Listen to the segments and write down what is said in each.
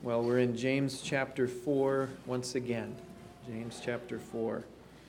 Well, we're in James chapter 4 once again. James chapter 4.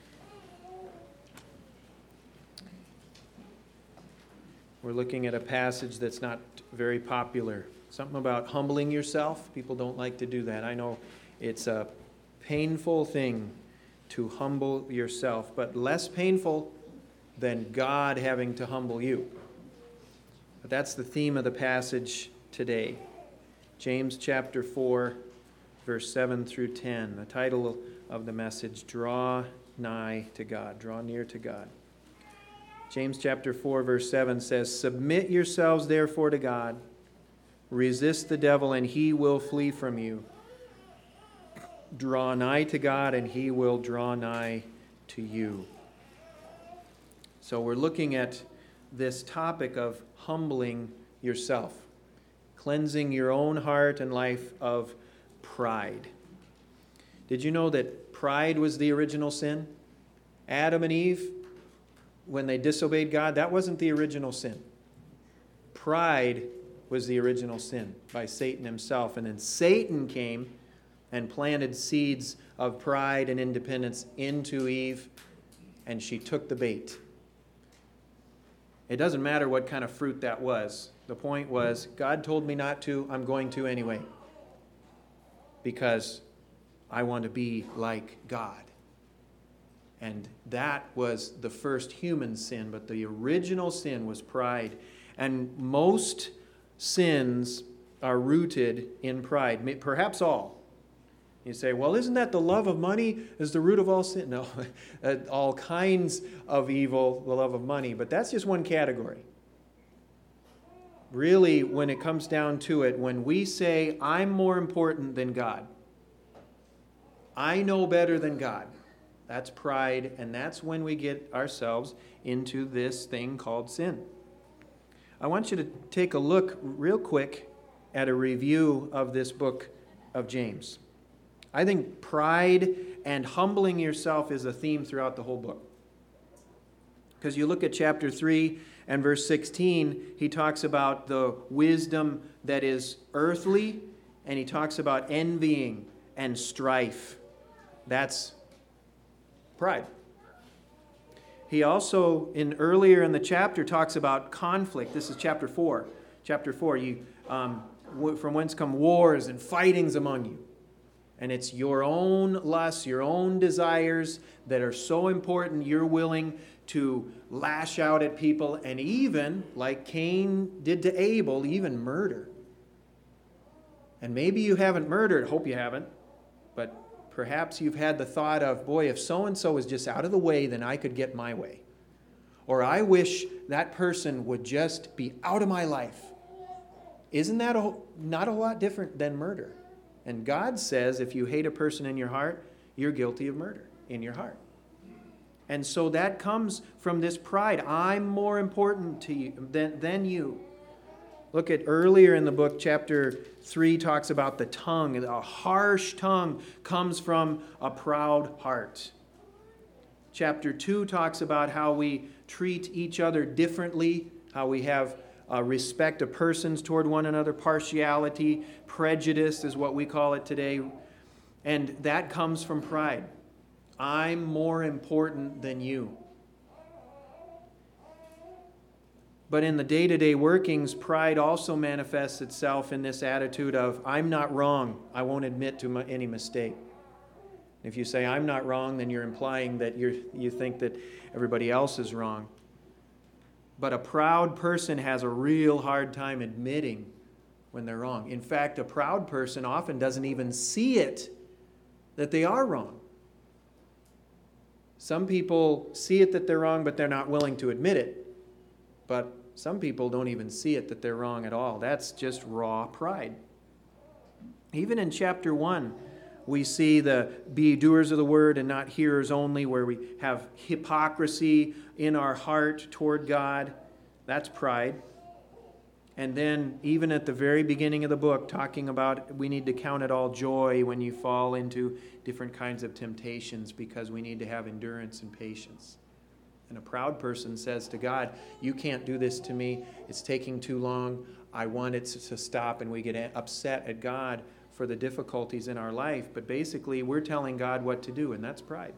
We're looking at a passage that's not very popular. Something about humbling yourself. People don't like to do that. I know it's a painful thing to humble yourself, but less painful than God having to humble you. But that's the theme of the passage today. James chapter 4, verse 7 through 10. The title of the message, Draw Nigh to God. Draw near to God. James chapter 4, verse 7 says, Submit yourselves therefore to God. Resist the devil, and he will flee from you. Draw nigh to God, and he will draw nigh to you. So we're looking at this topic of humbling yourself, cleansing your own heart and life of pride. Did you know that pride was the original sin? Adam and Eve, when they disobeyed God, that wasn't the original sin. Pride was the original sin by Satan himself. And then Satan came and planted seeds of pride and independence into Eve, and she took the bait. It doesn't matter what kind of fruit that was. The point was, God told me not to, I'm going to anyway. Because I want to be like God. And that was the first human sin, but the original sin was pride. And most sins are rooted in pride, perhaps all. You say, well, isn't that the love of money is the root of all sin? No, all kinds of evil, the love of money, but that's just one category. Really, when it comes down to it, when we say, I'm more important than God, I know better than God, that's pride, and that's when we get ourselves into this thing called sin. I want you to take a look real quick at a review of this book of James. I think pride and humbling yourself is a theme throughout the whole book. Because you look at chapter 3 and verse 16, he talks about the wisdom that is earthly, and he talks about envying and strife. That's pride. He also, earlier in the chapter, talks about conflict. This is chapter 4. Chapter 4, from whence come wars and fightings among you. And it's your own lusts, your own desires that are so important you're willing to lash out at people and even, like Cain did to Abel, even murder. And maybe you haven't murdered, hope you haven't, but perhaps you've had the thought of, boy, if so-and-so is just out of the way, then I could get my way. Or I wish that person would just be out of my life. Isn't that not a lot different than murder? And God says if you hate a person in your heart, you're guilty of murder in your heart. And so that comes from this pride. I'm more important to you than you. Look at earlier in the book, chapter 3 talks about the tongue. A harsh tongue comes from a proud heart. Chapter 2 talks about how we treat each other differently, how we have respect of persons toward one another, partiality, prejudice is what we call it today. And that comes from pride. I'm more important than you. But in the day-to-day workings, pride also manifests itself in this attitude of, I'm not wrong, I won't admit to any mistake. If you say, I'm not wrong, then you're implying that you think that everybody else is wrong. But a proud person has a real hard time admitting when they're wrong. In fact, a proud person often doesn't even see it, that they are wrong. Some people see it that they're wrong, but they're not willing to admit it. But some people don't even see it that they're wrong at all. That's just raw pride. Even in chapter 1, we see the be doers of the word and not hearers only, where we have hypocrisy in our heart toward God. That's pride. And then even at the very beginning of the book, talking about we need to count it all joy when you fall into different kinds of temptations, because we need to have endurance and patience. And a proud person says to God, you can't do this to me. It's taking too long. I want it to stop. And we get upset at God for the difficulties in our life, but basically we're telling God what to do, and that's pride.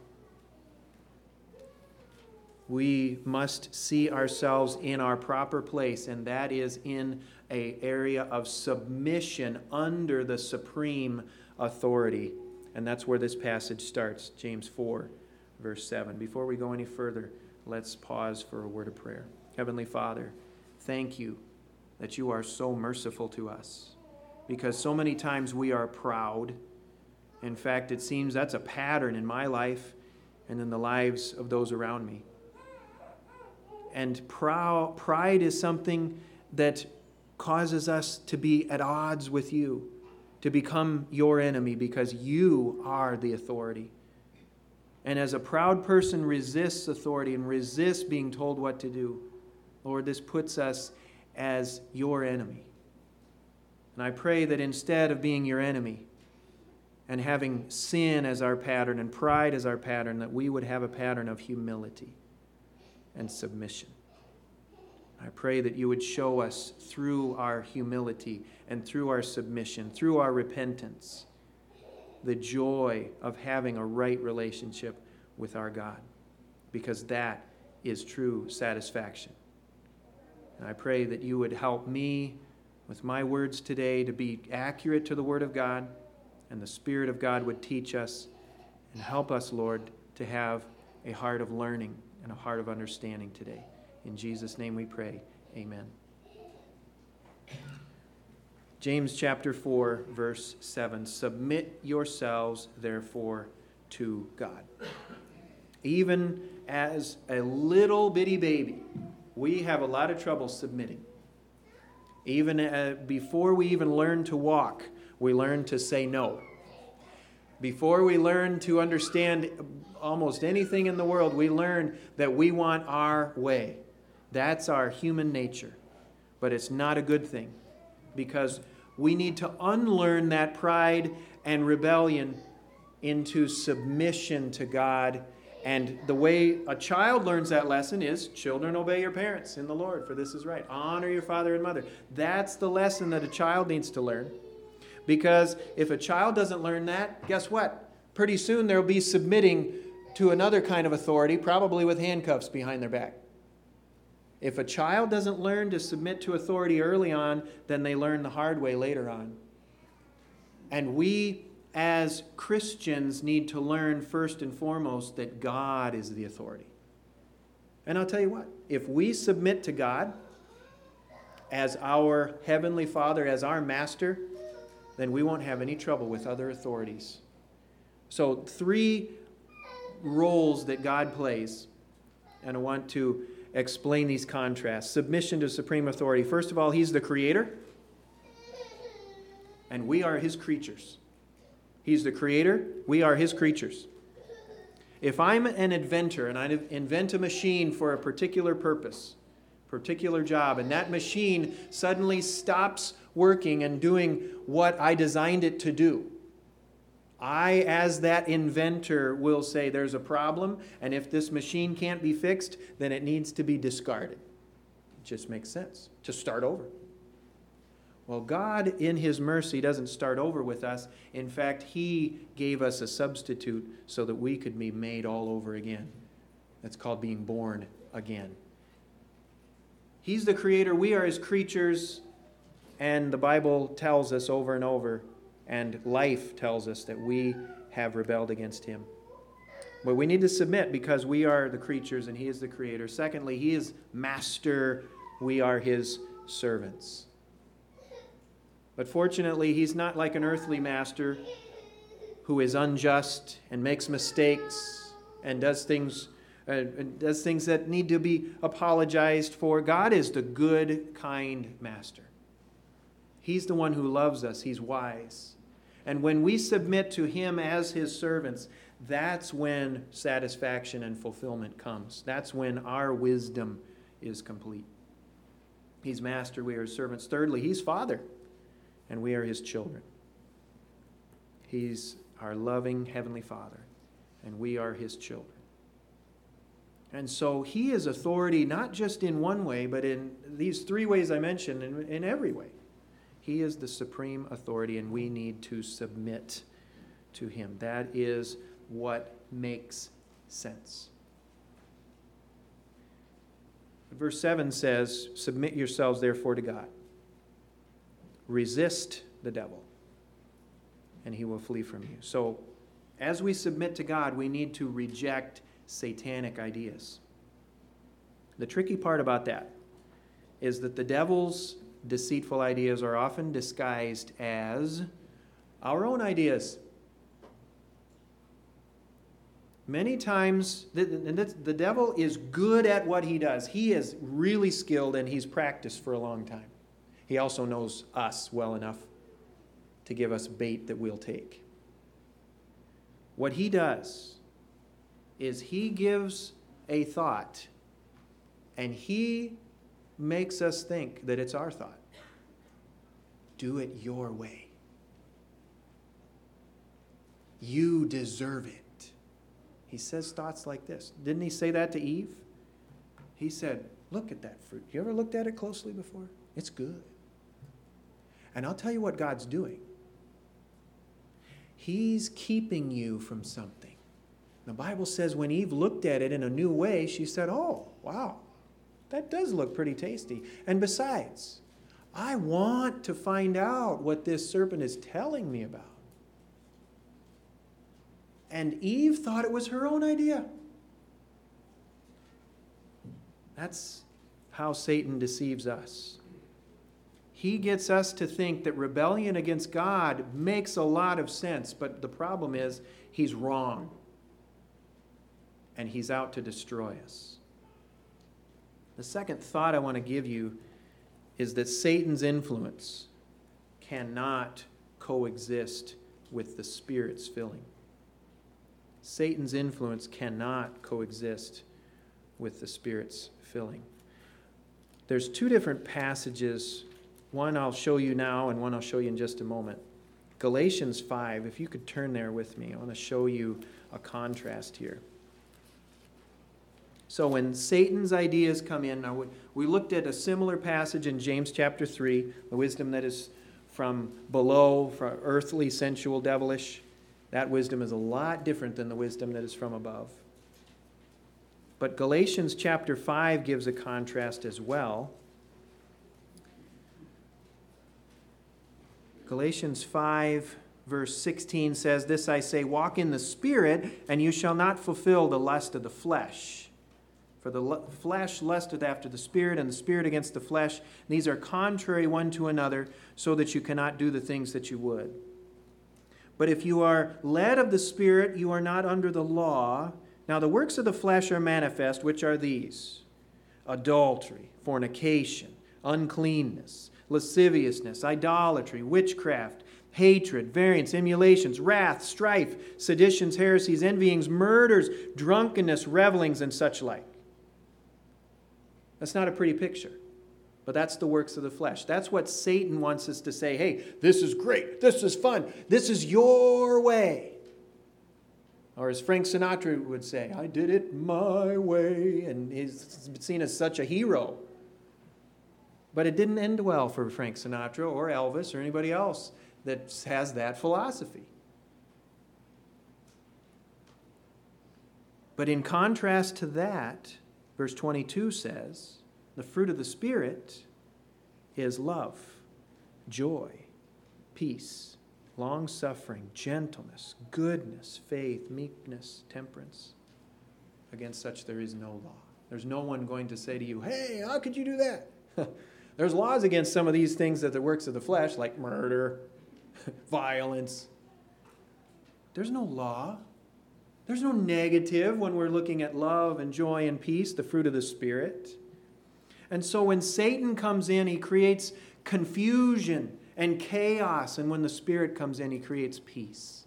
We must see ourselves in our proper place, and that is in an area of submission under the supreme authority. And that's where this passage starts, James 4, verse 7. Before we go any further, let's pause for a word of prayer. Heavenly Father, thank you that you are so merciful to us, because so many times we are proud. In fact, it seems that's a pattern in my life and in the lives of those around me. And pride is something that causes us to be at odds with you, to become your enemy, because you are the authority. And as a proud person resists authority and resists being told what to do, Lord, this puts us as your enemy. And I pray that instead of being your enemy and having sin as our pattern and pride as our pattern, that we would have a pattern of humility and submission. I pray that you would show us through our humility and through our submission, through our repentance, the joy of having a right relationship with our God, because that is true satisfaction. And I pray that you would help me with my words today to be accurate to the Word of God, and the Spirit of God would teach us and help us, Lord, to have a heart of learning and a heart of understanding today. In Jesus' name we pray. Amen. James chapter 4, verse 7. Submit yourselves, therefore, to God. Even as a little bitty baby, we have a lot of trouble submitting. Even before we even learn to walk, we learn to say no. Before we learn to understand almost anything in the world, we learn that we want our way. That's our human nature. But it's not a good thing, because we need to unlearn that pride and rebellion into submission to God. And the way a child learns that lesson is, children, obey your parents in the Lord, for this is right. Honor your father and mother. That's the lesson that a child needs to learn. Because if a child doesn't learn that, guess what? Pretty soon they'll be submitting to another kind of authority, probably with handcuffs behind their back. If a child doesn't learn to submit to authority early on, then they learn the hard way later on. And we, as Christians, need to learn first and foremost that God is the authority. And I'll tell you what, if we submit to God as our Heavenly Father, as our Master, then we won't have any trouble with other authorities. So 3 roles that God plays, and I want to explain these contrasts. Submission to supreme authority. First of all, He's the Creator, and we are His creatures. He's the Creator, we are His creatures. If I'm an inventor and I invent a machine for a particular purpose, particular job, and that machine suddenly stops working and doing what I designed it to do, I, as that inventor, will say there's a problem, and if this machine can't be fixed, then it needs to be discarded. It just makes sense to start over. Well, God, in His mercy, doesn't start over with us. In fact, He gave us a substitute so that we could be made all over again. That's called being born again. He's the Creator. We are His creatures. And the Bible tells us over and over, and life tells us, that we have rebelled against Him. But we need to submit because we are the creatures and He is the Creator. Secondly, He is Master. We are His servants. But fortunately, He's not like an earthly master who is unjust and makes mistakes and does things that need to be apologized for. God is the good, kind master. He's the one who loves us. He's wise. And when we submit to Him as His servants, that's when satisfaction and fulfillment comes. That's when our wisdom is complete. He's master, we are His servants. Thirdly, He's Father, and we are His children. He's our loving Heavenly Father, and we are His children. And so He is authority not just in one way, but in these 3 ways I mentioned, in every way. He is the supreme authority, and we need to submit to him. That is what makes sense. Verse 7 says, "Submit yourselves therefore to God. Resist the devil, and he will flee from you." So, as we submit to God, we need to reject satanic ideas. The tricky part about that is that the devil's deceitful ideas are often disguised as our own ideas. Many times, the devil is good at what he does. He is really skilled and he's practiced for a long time. He also knows us well enough to give us bait that we'll take. What he does is he gives a thought and he makes us think that it's our thought. Do it your way. You deserve it. He says thoughts like this. Didn't he say that to Eve? He said, look at that fruit. You ever looked at it closely before? It's good. And I'll tell you what God's doing. He's keeping you from something. The Bible says when Eve looked at it in a new way, she said, oh, wow, that does look pretty tasty. And besides, I want to find out what this serpent is telling me about. And Eve thought it was her own idea. That's how Satan deceives us. He gets us to think that rebellion against God makes a lot of sense, but the problem is he's wrong. And he's out to destroy us. The second thought I want to give you is that Satan's influence cannot coexist with the Spirit's filling. Satan's influence cannot coexist with the Spirit's filling. There's two different passages. One I'll show you now and one I'll show you in just a moment. Galatians 5, if you could turn there with me. I want to show you a contrast here. So when Satan's ideas come in, now we looked at a similar passage in James chapter 3, the wisdom that is from below, from earthly, sensual, devilish. That wisdom is a lot different than the wisdom that is from above. But Galatians chapter 5 gives a contrast as well. Galatians 5 verse 16 says, "This I say, walk in the Spirit, and you shall not fulfill the lust of the flesh. For the flesh lusteth after the Spirit, and the Spirit against the flesh. These are contrary one to another, so that you cannot do the things that you would. But if you are led of the Spirit, you are not under the law. Now the works of the flesh are manifest, which are these: adultery, fornication, uncleanness, lasciviousness, idolatry, witchcraft, hatred, variance, emulations, wrath, strife, seditions, heresies, envyings, murders, drunkenness, revelings, and such like." That's not a pretty picture. But that's the works of the flesh. That's what Satan wants us to say. Hey, this is great. This is fun. This is your way. Or as Frank Sinatra would say, I did it my way. And he's seen as such a hero. But it didn't end well for Frank Sinatra or Elvis or anybody else that has that philosophy. But in contrast to that, verse 22 says, the fruit of the Spirit is love, joy, peace, long-suffering, gentleness, goodness, faith, meekness, temperance. Against such there is no law. There's no one going to say to you, hey, how could you do that? There's laws against some of these things that the works of the flesh, like murder, violence. There's no law. There's no negative when we're looking at love and joy and peace, the fruit of the Spirit. And so when Satan comes in, he creates confusion and chaos. And when the Spirit comes in, he creates peace.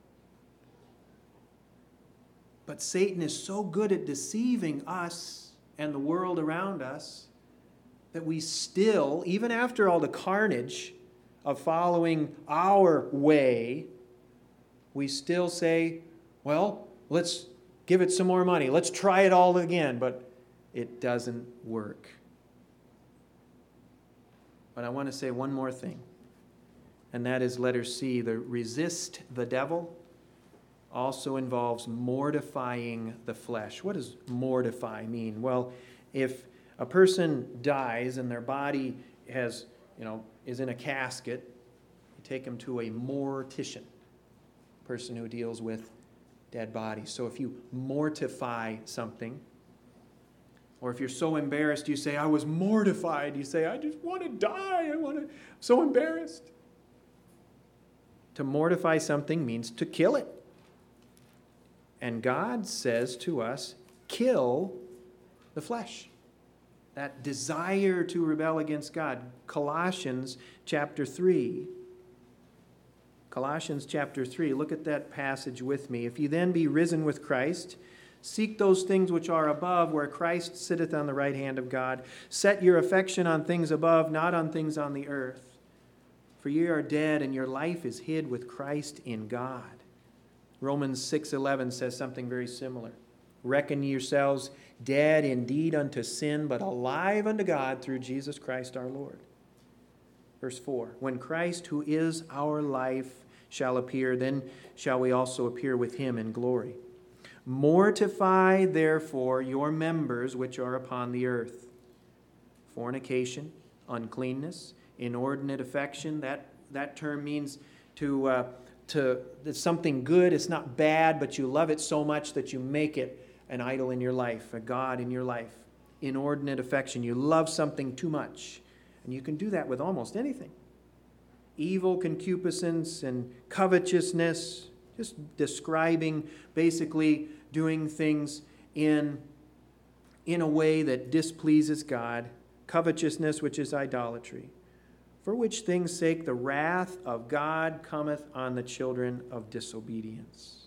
But Satan is so good at deceiving us and the world around us that we still, even after all the carnage of following our way, we still say, well, let's give it some more money. Let's try it all again. But it doesn't work. But I want to say one more thing. and that is letter C. The resist the devil also involves mortifying the flesh. What does mortify mean? Well, if a person dies and their body is in a casket, you take them to a mortician, person who deals with dead bodies. So if you mortify something, or if you're so embarrassed, you say, I was mortified. You say, I just want to die. So embarrassed. To mortify something means to kill it. And God says to us, kill the flesh. That desire to rebel against God. Colossians chapter 3. Colossians chapter 3. Look at that passage with me. If you then be risen with Christ, seek those things which are above, where Christ sitteth on the right hand of God. Set your affection on things above, not on things on the earth. For ye are dead, and your life is hid with Christ in God. Romans 6:11 says something very similar. Reckon yourselves dead indeed unto sin, but alive unto God through Jesus Christ our Lord. Verse 4, when Christ, who is our life, shall appear, then shall we also appear with him in glory. Mortify, therefore, your members which are upon the earth. Fornication, uncleanness, inordinate affection. That term means it's something good. It's not bad, but you love it so much that you make it an idol in your life, a god in your life. Inordinate affection. You love something too much. And you can do that with almost anything. Evil concupiscence and covetousness. Just describing, basically doing things in a way that displeases God. Covetousness, which is idolatry. For which things' sake the wrath of God cometh on the children of disobedience.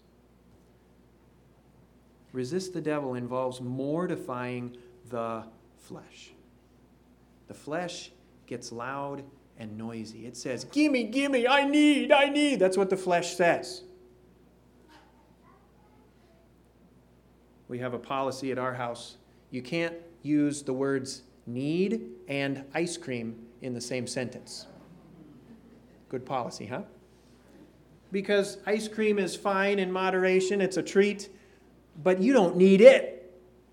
Resist the devil involves mortifying the flesh. The flesh gets loud and noisy. It says, gimme, I need. That's what the flesh says. We have a policy at our house. You can't use the words need and ice cream in the same sentence. Good policy, huh? Because ice cream is fine in moderation. It's a treat, but you don't need it.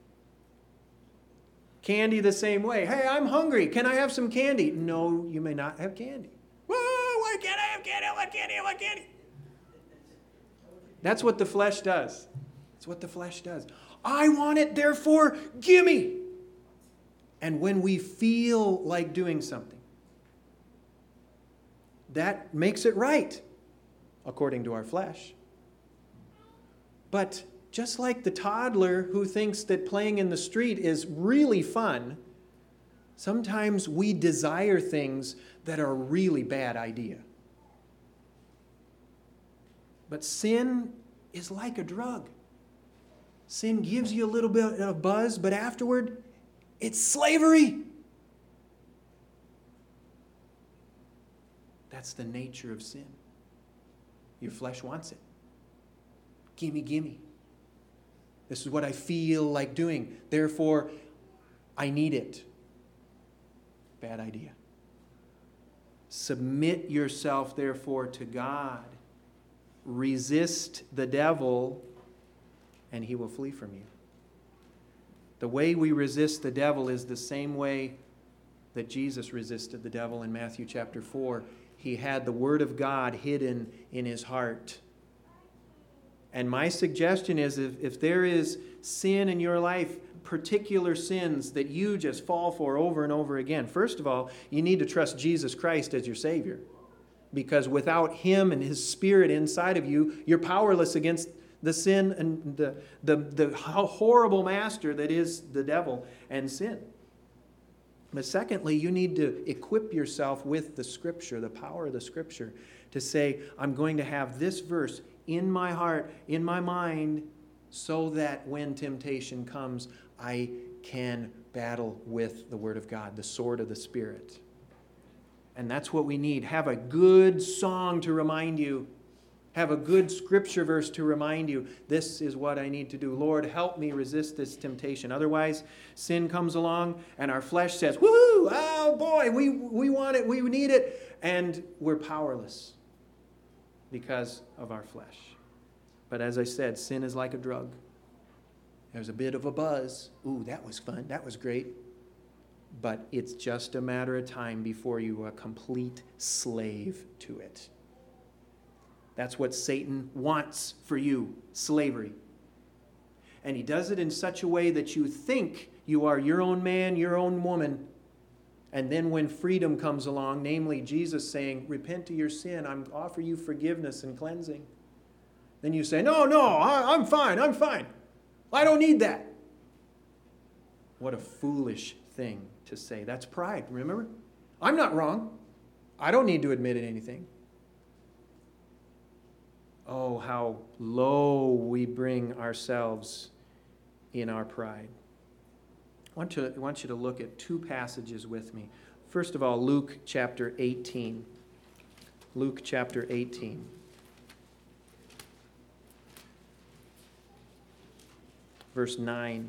Candy the same way. Hey, I'm hungry. Can I have some candy? No, you may not have candy. Whoa, why can't I have candy? I want candy. That's what the flesh does. That's what the flesh does. I want it, therefore, gimme. And when we feel like doing something, that makes it right, according to our flesh. But just like the toddler who thinks that playing in the street is really fun, sometimes we desire things that are a really bad idea. But sin is like a drug. Sin gives you a little bit of buzz, but afterward, it's slavery. That's the nature of sin. Your flesh wants it. Gimme. This is what I feel like doing. Therefore, I need it. Bad idea. Submit yourself, therefore, to God. Resist the devil, and he will flee from you. The way we resist the devil is the same way that Jesus resisted the devil in Matthew chapter 4. He had the Word of God hidden in his heart. And my suggestion is if there is sin in your life, particular sins that you just fall for over and over again, first of all, you need to trust Jesus Christ as your Savior. Because without Him and His Spirit inside of you, you're powerless against the sin and the horrible master that is the devil and sin. But secondly, you need to equip yourself with the Scripture, the power of the Scripture, to say, I'm going to have this verse in my heart, in my mind, so that when temptation comes, I can battle with the Word of God, the sword of the Spirit. And that's what we need. Have a good song to remind you. Have a good scripture verse to remind you, this is what I need to do. Lord, help me resist this temptation. Otherwise, sin comes along and our flesh says, woohoo, oh boy, we want it, we need it. And we're powerless because of our flesh. But as I said, sin is like a drug. There's a bit of a buzz. Ooh, that was fun. That was great. But it's just a matter of time before you are a complete slave to it. That's what Satan wants for you, slavery. And he does it in such a way that you think you are your own man, your own woman. And then when freedom comes along, namely Jesus saying, repent of your sin, I offer you forgiveness and cleansing. Then you say, no, I'm fine. I don't need that. What a foolish thing to say. That's pride, remember? I'm not wrong. I don't need to admit anything. Oh, how low we bring ourselves in our pride. I want you to look at two passages with me. First of all, Luke chapter 18. Luke chapter 18. Verse 9.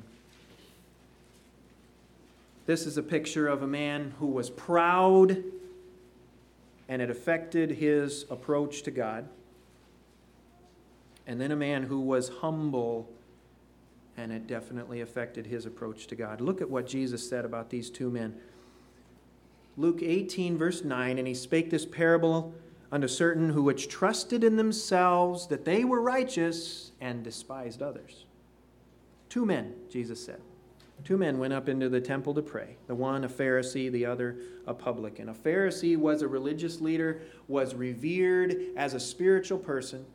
This is a picture of a man who was proud, and it affected his approach to God. And then a man who was humble, and it definitely affected his approach to God. Look at what Jesus said about these two men. Luke 18, verse 9, and he spake this parable unto certain who which trusted in themselves that they were righteous and despised others. Two men, Jesus said. Two men went up into the temple to pray. The one a Pharisee, the other a publican. A Pharisee was a religious leader, was revered as a spiritual person.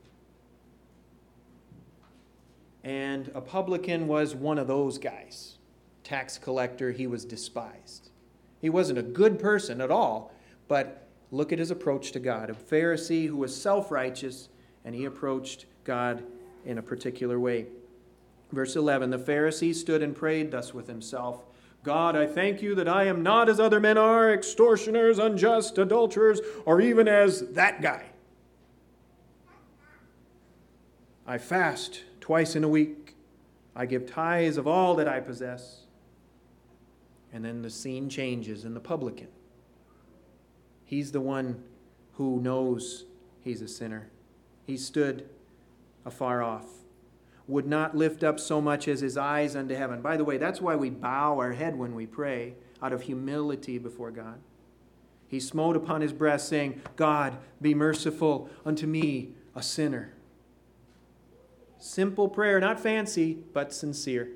And a publican was one of those guys. Tax collector, he was despised. He wasn't a good person at all, but look at his approach to God. A Pharisee who was self-righteous, and he approached God in a particular way. Verse 11, the Pharisee stood and prayed thus with himself, God, I thank you that I am not as other men are, extortioners, unjust, adulterers, or even as that guy. I fast twice in a week. I give tithes of all that I possess. And then the scene changes in the publican. He's the one who knows he's a sinner. He stood afar off, would not lift up so much as his eyes unto heaven. By the way, that's why we bow our head when we pray, out of humility before God. He smote upon his breast, saying, God, be merciful unto me, a sinner. Simple prayer, not fancy, but sincere.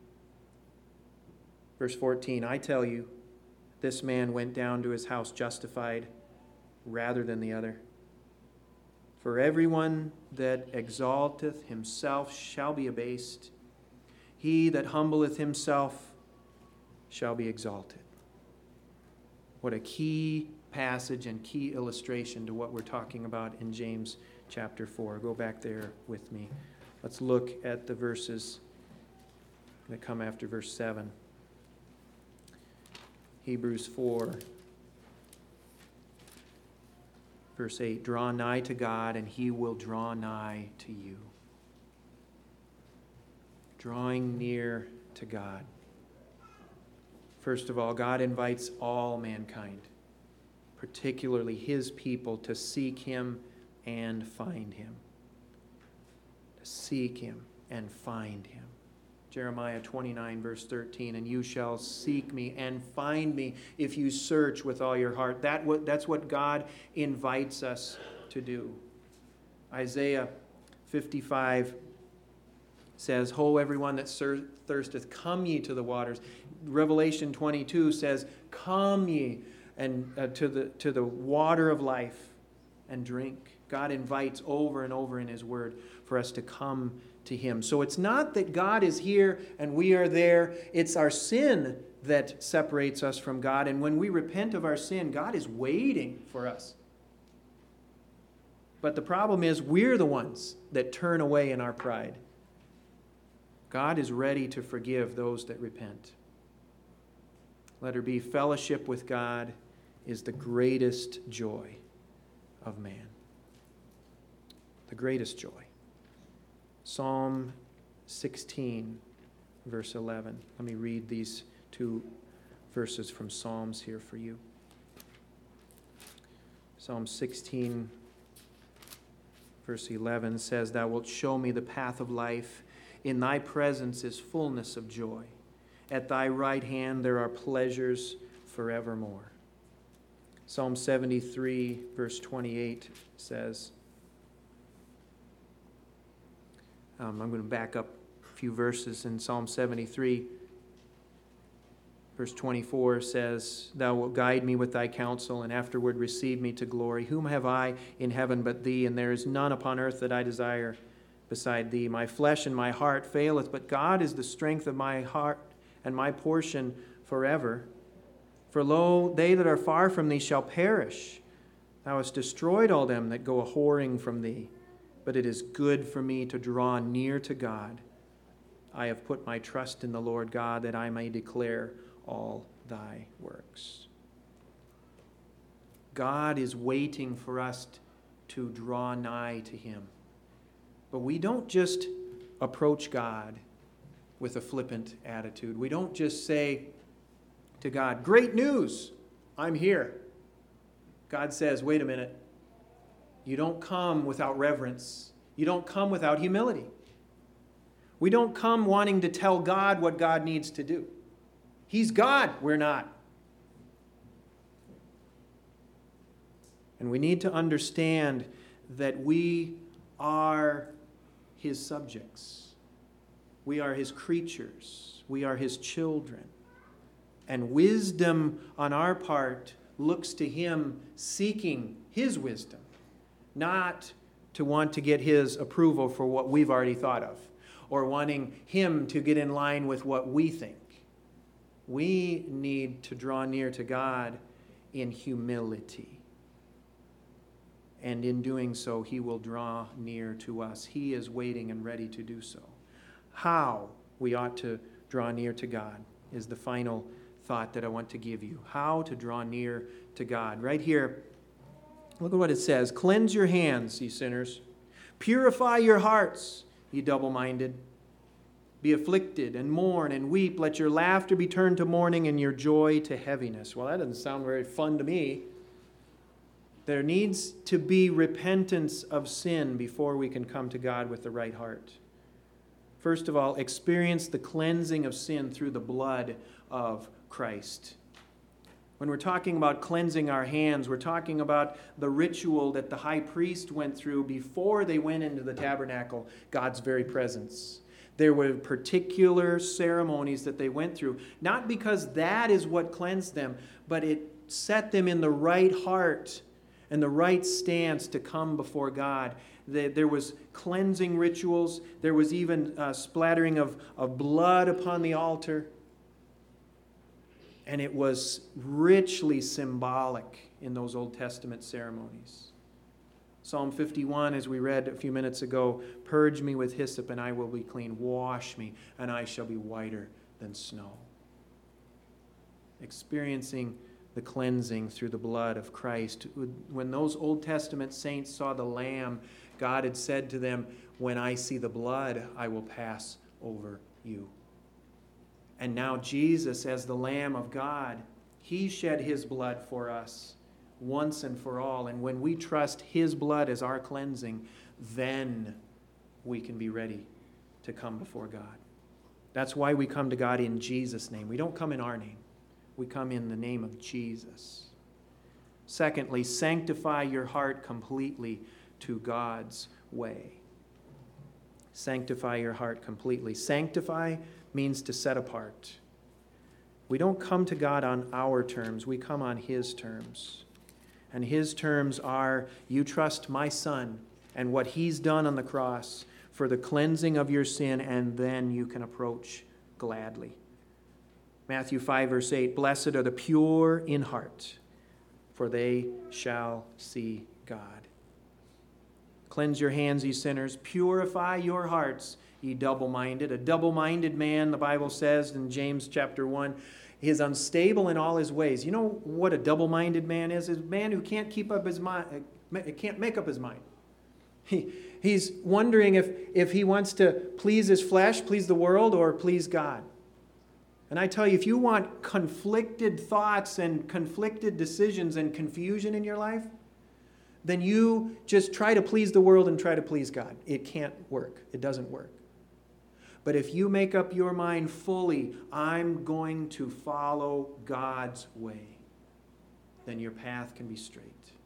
Verse 14, I tell you, this man went down to his house justified rather than the other. For everyone that exalteth himself shall be abased. He that humbleth himself shall be exalted. What a key passage and key illustration to what we're talking about in James chapter 4. Go back there with me. Let's look at the verses that come after verse 7. Hebrews 4, verse 8. Draw nigh to God, and he will draw nigh to you. Drawing near to God. First of all, God invites all mankind, particularly his people, to seek him and find him. To seek him and find him. Jeremiah 29, verse 13, and you shall seek me and find me if you search with all your heart. That's what God invites us to do. Isaiah 55 says, Ho, everyone that thirsteth, come ye to the waters. Revelation 22 says, Come ye and to the water of life and drink. God invites over and over in his word for us to come to him. So it's not that God is here and we are there. It's our sin that separates us from God. And when we repent of our sin, God is waiting for us. But the problem is we're the ones that turn away in our pride. God is ready to forgive those that repent. Let her be, fellowship with God is the greatest joy of man. The greatest joy. Psalm 16, verse 11. Let me read these two verses from Psalms here for you. Psalm 16, verse 11 says, Thou wilt show me the path of life. In thy presence is fullness of joy. At thy right hand there are pleasures forevermore. Psalm 73, verse 28 says, I'm going to back up a few verses in Psalm 73. Verse 24 says, Thou wilt guide me with thy counsel, and afterward receive me to glory. Whom have I in heaven but thee? And there is none upon earth that I desire beside thee. My flesh and my heart faileth, but God is the strength of my heart and my portion forever. For lo, they that are far from thee shall perish. Thou hast destroyed all them that go a-whoring from thee. But it is good for me to draw near to God. I have put my trust in the Lord God, that I may declare all thy works. God is waiting for us to draw nigh to him. But we don't just approach God with a flippant attitude. We don't just say to God, great news, I'm here. God says, wait a minute. You don't come without reverence. You don't come without humility. We don't come wanting to tell God what God needs to do. He's God, we're not. And we need to understand that we are his subjects. We are his creatures. We are his children. And wisdom on our part looks to him seeking his wisdom, not to want to get his approval for what we've already thought of, or wanting him to get in line with what we think. We need to draw near to God in humility. And in doing so, he will draw near to us. He is waiting and ready to do so. How we ought to draw near to God is the final thought that I want to give you. How to draw near to God. Right here, look at what it says. Cleanse your hands, ye sinners. Purify your hearts, ye double-minded. Be afflicted and mourn and weep. Let your laughter be turned to mourning and your joy to heaviness. Well, that doesn't sound very fun to me. There needs to be repentance of sin before we can come to God with the right heart. First of all, experience the cleansing of sin through the blood of Christ. When we're talking about cleansing our hands, we're talking about the ritual that the high priest went through before they went into the tabernacle, God's very presence. There were particular ceremonies that they went through, not because that is what cleansed them, but it set them in the right heart and the right stance to come before God. There was cleansing rituals. There was even splattering of blood upon the altar. And it was richly symbolic in those Old Testament ceremonies. Psalm 51, as we read a few minutes ago, purge me with hyssop and I will be clean. Wash me and I shall be whiter than snow. Experiencing the cleansing through the blood of Christ. When those Old Testament saints saw the Lamb, God had said to them, when I see the blood, I will pass over you. And now Jesus, as the Lamb of God, he shed his blood for us once and for all. And when we trust his blood as our cleansing, then we can be ready to come before God. That's why we come to God in Jesus' name. We don't come in our name. We come in the name of Jesus. Secondly, sanctify your heart completely to God's way. Sanctify your heart completely. Sanctify means to set apart. We don't come to God on our terms. We come on his terms. And his terms are, you trust my Son and what he's done on the cross for the cleansing of your sin, and then you can approach gladly. Matthew 5, verse 8, blessed are the pure in heart, for they shall see God. Cleanse your hands, ye sinners. Purify your hearts, ye double-minded. A double-minded man, the Bible says in James chapter 1, is unstable in all his ways. You know what a double-minded man is? Is a man who can't keep up his mind, can't make up his mind. He's wondering if he wants to please his flesh, please the world, or please God. And I tell you, if you want conflicted thoughts and conflicted decisions and confusion in your life, then you just try to please the world and try to please God. It can't work. It doesn't work. But if you make up your mind fully, I'm going to follow God's way, then your path can be straight.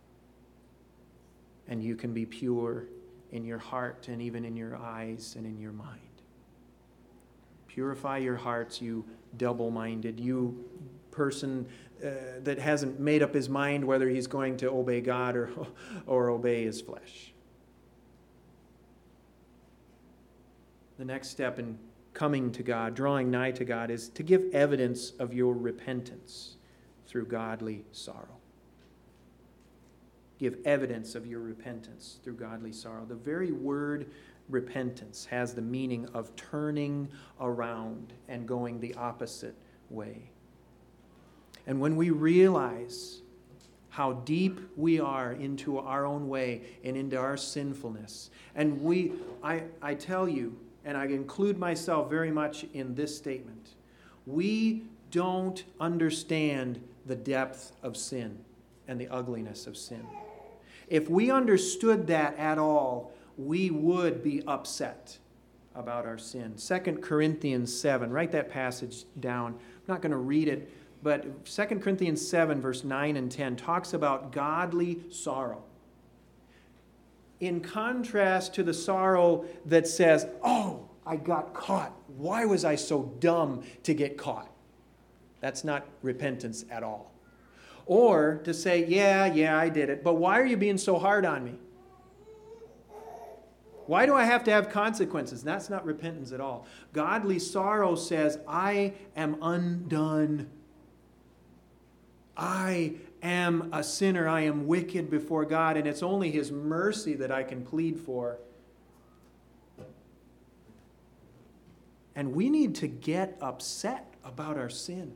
And you can be pure in your heart and even in your eyes and in your mind. Purify your hearts, you double-minded, you person that hasn't made up his mind whether he's going to obey God or obey his flesh. The next step in coming to God, drawing nigh to God, is to give evidence of your repentance through godly sorrow. Give evidence of your repentance through godly sorrow. The very word repentance has the meaning of turning around and going the opposite way. And when we realize how deep we are into our own way and into our sinfulness, and I tell you, and I include myself very much in this statement, we don't understand the depth of sin and the ugliness of sin. If we understood that at all, we would be upset about our sin. 2 Corinthians 7, write that passage down. I'm not going to read it, but 2 Corinthians 7, verse 9 and 10 talks about godly sorrow. In contrast to the sorrow that says, oh, I got caught. Why was I so dumb to get caught? That's not repentance at all. Or to say, yeah, I did it, but why are you being so hard on me? Why do I have to have consequences? That's not repentance at all. Godly sorrow says, I am undone. I am a sinner. I am wicked before God, and it's only His mercy that I can plead for. And we need to get upset about our sin.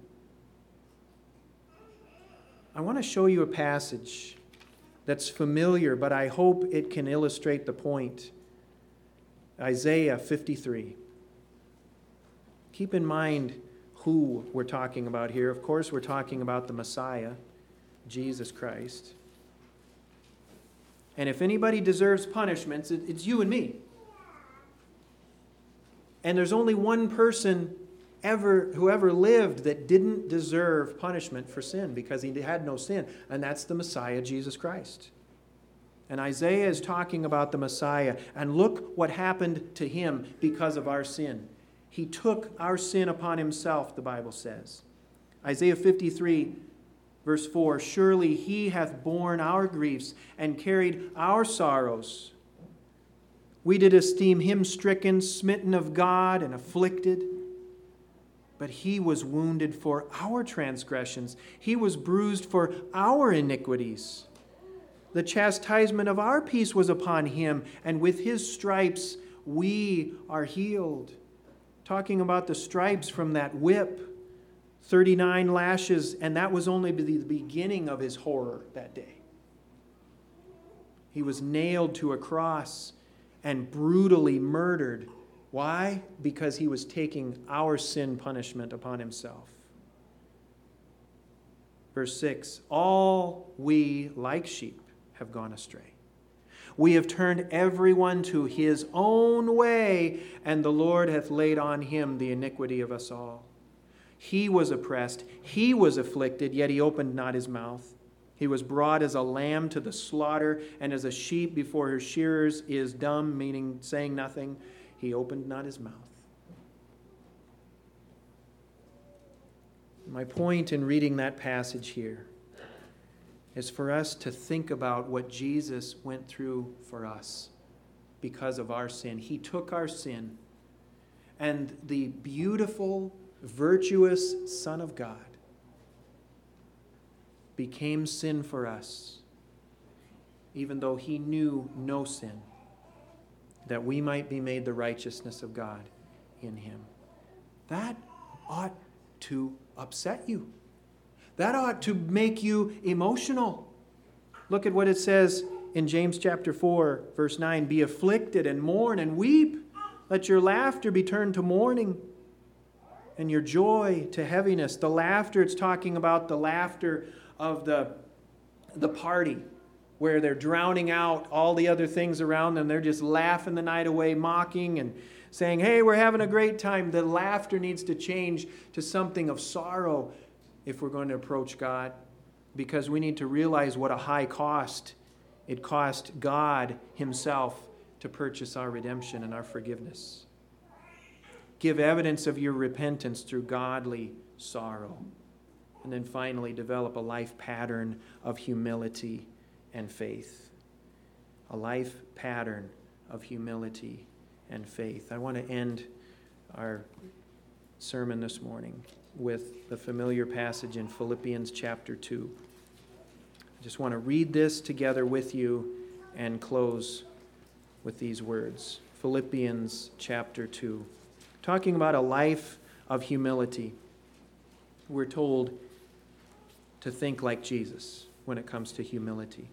I want to show you a passage that's familiar, but I hope it can illustrate the point. Isaiah 53. Keep in mind who we're talking about here. Of course, we're talking about the Messiah, Jesus Christ. And if anybody deserves punishments, it's you and me. And there's only one person who ever lived that didn't deserve punishment for sin because he had no sin, and that's the Messiah, Jesus Christ. And Isaiah is talking about the Messiah, and look what happened to him because of our sin. He took our sin upon himself, the Bible says. Isaiah 53, verse 4, surely he hath borne our griefs and carried our sorrows. We did esteem him stricken, smitten of God, and afflicted. But he was wounded for our transgressions. He was bruised for our iniquities. The chastisement of our peace was upon him, and with his stripes we are healed. Talking about the stripes from that whip, 39 lashes, and that was only the beginning of his horror that day. He was nailed to a cross and brutally murdered. Why? Because he was taking our sin punishment upon himself. Verse 6, all we like sheep have gone astray. We have turned everyone to his own way, and the Lord hath laid on him the iniquity of us all. He was oppressed, he was afflicted, yet he opened not his mouth. He was brought as a lamb to the slaughter, and as a sheep before her shearers is dumb, meaning saying nothing. He opened not his mouth. My point in reading that passage here is for us to think about what Jesus went through for us because of our sin. He took our sin, and the beautiful, virtuous Son of God became sin for us, even though he knew no sin, that we might be made the righteousness of God in him. That ought to upset you. That ought to make you emotional. Look at what it says in James chapter 4, verse 9. Be afflicted and mourn and weep. Let your laughter be turned to mourning and your joy to heaviness. The laughter, it's talking about the laughter of the party where they're drowning out all the other things around them. They're just laughing the night away, mocking and saying, hey, we're having a great time. The laughter needs to change to something of sorrow if we're going to approach God, because we need to realize what a high cost it cost God himself to purchase our redemption and our forgiveness. Give evidence of your repentance through godly sorrow. And then finally, develop a life pattern of humility and faith. A life pattern of humility and faith. I want to end our sermon this morning with the familiar passage in Philippians chapter 2. I just want to read this together with you and close with these words. Philippians chapter 2. Talking about a life of humility. We're told to think like Jesus when it comes to humility.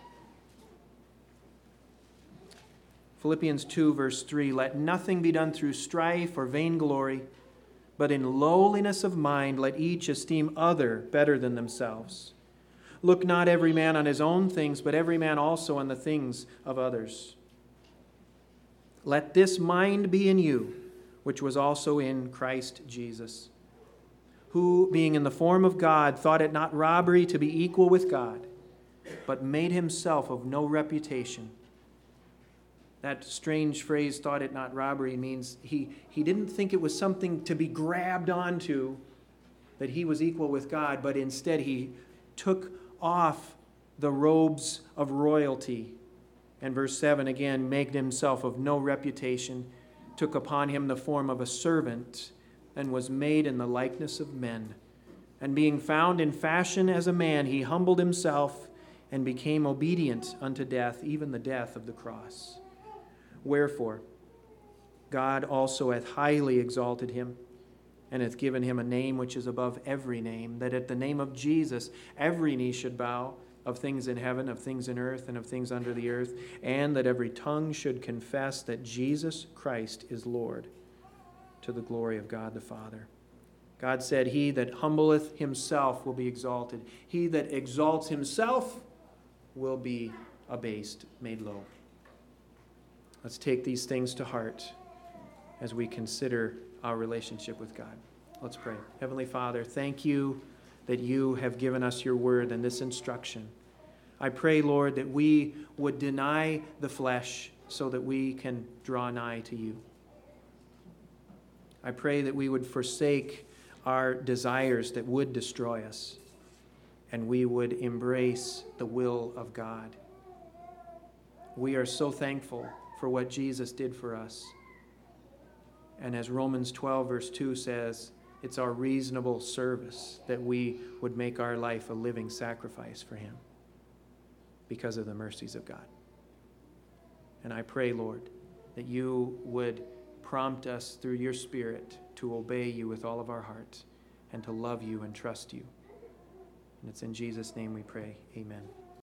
Philippians 2, verse 3, let nothing be done through strife or vainglory, but in lowliness of mind let each esteem other better than themselves. Look not every man on his own things, but every man also on the things of others. Let this mind be in you, which was also in Christ Jesus, who, being in the form of God, thought it not robbery to be equal with God, but made himself of no reputation. That strange phrase, thought it not robbery, means he didn't think it was something to be grabbed onto, that he was equal with God, but instead he took off the robes of royalty. And verse 7 again, made himself of no reputation, took upon him the form of a servant, and was made in the likeness of men. And being found in fashion as a man, he humbled himself and became obedient unto death, even the death of the cross. Wherefore, God also hath highly exalted him, and hath given him a name which is above every name, that at the name of Jesus every knee should bow, of things in heaven, of things in earth, and of things under the earth, and that every tongue should confess that Jesus Christ is Lord, to the glory of God the Father. God said, he that humbleth himself will be exalted. He that exalts himself will be abased, made low. Let's take these things to heart as we consider our relationship with God. Let's pray. Heavenly Father, thank you that you have given us your word and this instruction. I pray, Lord, that we would deny the flesh so that we can draw nigh to you. I pray that we would forsake our desires that would destroy us, and we would embrace the will of God. We are so thankful for what Jesus did for us. And as Romans 12, verse 2 says, it's our reasonable service that we would make our life a living sacrifice for him because of the mercies of God. And I pray, Lord, that you would prompt us through your Spirit to obey you with all of our heart and to love you and trust you. And it's in Jesus' name we pray. Amen.